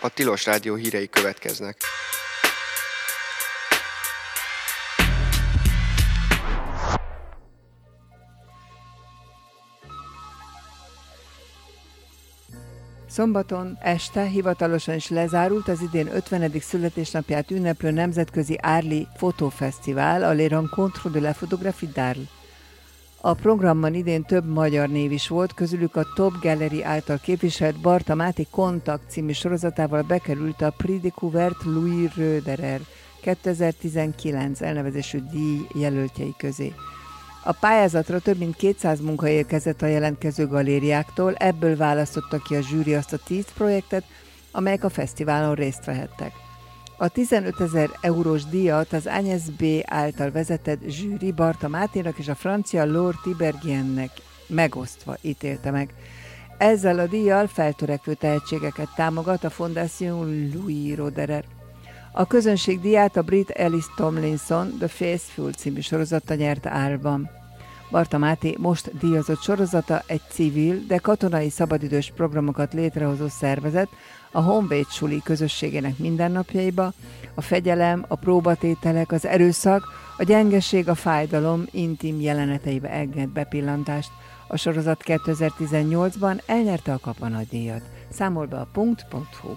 A Tilos Rádió hírei következnek. Szombaton este hivatalosan is lezárult az idén 50. születésnapját ünneplő nemzetközi Arles Fotófesztivál, a Les Rencontres de la Photographie d'Arles. A programban idén több magyar név is volt, közülük a Top Gallery által képviselt Barta Máté Kontakt című sorozatával bekerült a Prix Découverte Louis Roederer 2019 elnevezésű díj jelöltjei közé. A pályázatra több mint 200 munka érkezett a jelentkező galériáktól, ebből választotta ki a zsűri azt a 10 projektet, amelyek a fesztiválon részt vehettek. A 15 000 eurós díjat az Agnès B. által vezetett zsűri Barta Máténak és a francia Laure Tiberghiennek megosztva ítélte meg. Ezzel a díjjal feltörekvő tehetségeket támogat a Fondation Louis Roederer. A közönség díját a brit Alice Tomlinson The Faithful című sorozata nyerte Arlesban. Barta Máté most díjazott sorozata egy civil, de katonai szabadidős programokat létrehozó szervezet a Honvéd suli közösségének mindennapjaiba, a fegyelem, a próbatételek, az erőszak, a gyengeség, a fájdalom intim jeleneteibe enged bepillantást. A sorozat 2018-ban elnyerte a Kapa nagydíjat. Számol be a punkt.hu.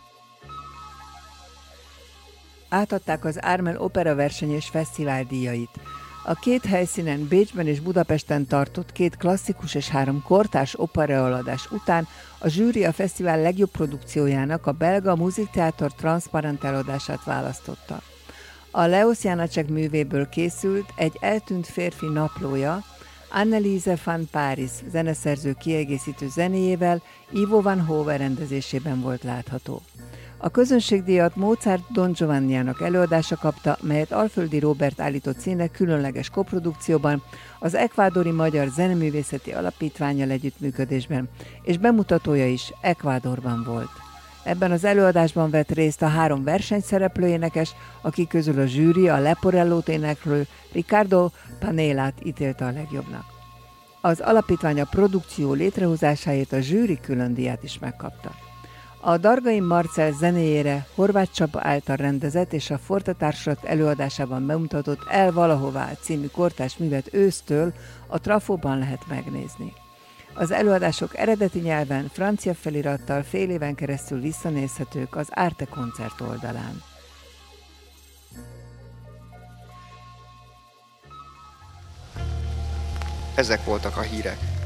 Átadták az Ármen Opera verseny és fesztivál díjait. A két helyszínen, Bécsben és Budapesten tartott 2 klasszikus és 3 kortárs operaeladás után a zsűri a fesztivál legjobb produkciójának, a belga Musiktheater Transparent eladását választotta. A Leos Janácsek művéből készült egy eltűnt férfi naplója, Anneliese van Parijs zeneszerző kiegészítő zenéjével Ivo van Hove rendezésében volt látható. A közönségdíjat Mozart Don Giovanniának előadása kapta, melyet Alföldi Róbert állított színre különleges koprodukcióban, az Ekvádori Magyar Zeneművészeti Alapítvánnyal együttműködésben, és bemutatója is Ekvádorban volt. Ebben az előadásban vett részt a 3 versenyszereplő énekes, akik közül a zsűri a Leporellót éneklő Ricardo Panelát ítélte a legjobbnak. Az alapítvány a produkció létrehozásáért a zsűri külön díját is megkapta. A Dargai Marcell zenéjére Horváth Csaba által rendezett és a Forte Társulat előadásában bemutatott El valahová című kortárs művet ősztől a Trafóban lehet megnézni. Az előadások eredeti nyelven, francia felirattal fél éven keresztül visszanézhetők az Arte koncert oldalán. Ezek voltak a hírek.